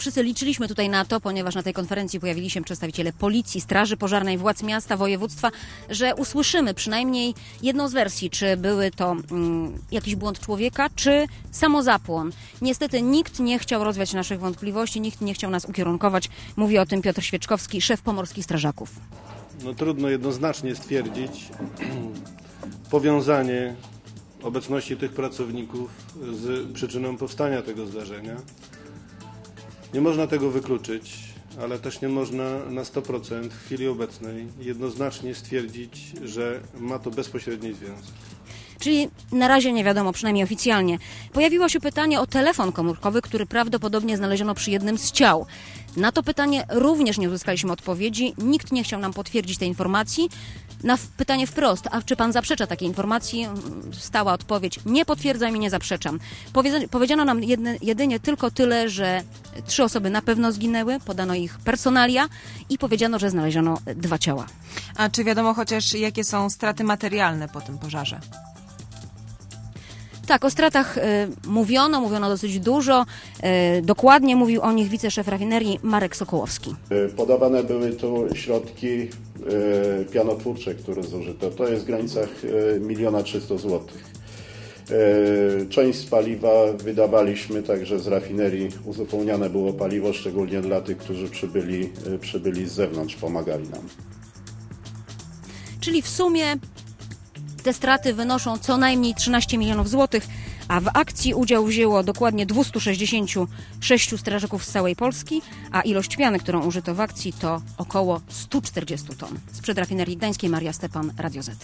wszyscy liczyliśmy tutaj na to, ponieważ na tej konferencji pojawili się przedstawiciele policji, straży pożarnej, władz miasta, województwa, że usłyszymy przynajmniej jedną z wersji, czy były to jakiś błąd człowieka, czy samozapłon. Niestety nikt nie chciał rozwiać naszych wątpliwości, nikt nie chciał nas ukierunkować. Mówi o tym Piotr Świeczkowski, szef Pomorskich Strażaków. No trudno jednoznacznie stwierdzić powiązanie obecności tych pracowników z przyczyną powstania tego zdarzenia. Nie można tego wykluczyć, ale też nie można na 100% w chwili obecnej jednoznacznie stwierdzić, że ma to bezpośredni związek. Czyli na razie nie wiadomo, przynajmniej oficjalnie. Pojawiło się pytanie o telefon komórkowy, który prawdopodobnie znaleziono przy jednym z ciał. Na to pytanie również nie uzyskaliśmy odpowiedzi. Nikt nie chciał nam potwierdzić tej informacji. Na pytanie wprost, a czy pan zaprzecza takiej informacji? Stała odpowiedź, nie potwierdzam i nie zaprzeczam. Powiedziano nam jedynie tylko tyle, że 3 osoby na pewno zginęły, podano ich personalia i powiedziano, że znaleziono 2 ciała. A czy wiadomo chociaż, jakie są straty materialne po tym pożarze? Tak, o stratach mówiono dosyć dużo. Dokładnie mówił o nich wiceszef rafinerii Marek Sokołowski. Podawane były tu środki pianotwórcze, które zużyto. To jest w granicach 1 300 000 złotych. Część z paliwa wydawaliśmy, także z rafinerii uzupełniane było paliwo, szczególnie dla tych, którzy przybyli z zewnątrz, pomagali nam. Czyli w sumie te straty wynoszą co najmniej 13 milionów złotych, a w akcji udział wzięło dokładnie 266 strażaków z całej Polski, a ilość piany, którą użyto w akcji, to około 140 ton. Sprzed rafinerii gdańskiej Maria Stepan, Radio Z.